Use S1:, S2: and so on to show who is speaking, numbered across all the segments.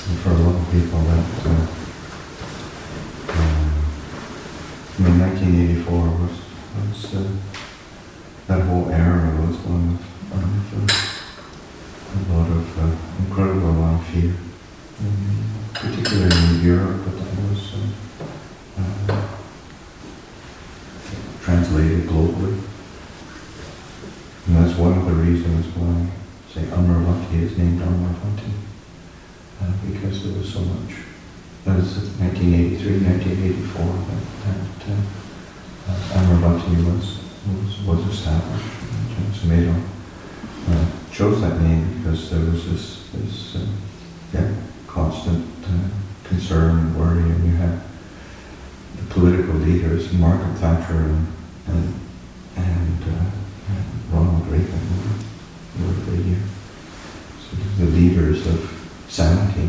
S1: And for a lot of people that, 1984 was that whole era was one of a lot of incredible amount of fear, particularly in Europe, but that was translated globally. And that's one of the reasons why, say, Amaravati is named Amaravati, because there was so much. That was 1983, 1984 that Amaravati was established. Transmedo chose that name because there was this constant concern and worry, and you had the political leaders, Margaret Thatcher and Ronald Reagan were the sort of the leaders of sanity.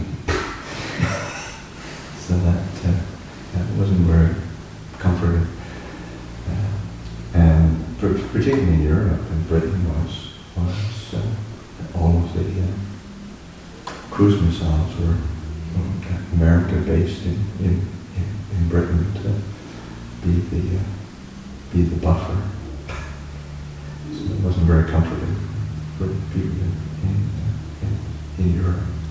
S1: So that wasn't very comforting. And particularly in Europe, and Britain was all of the cruise missiles were America-based in Britain to be the buffer. So it wasn't very comforting for people in Europe.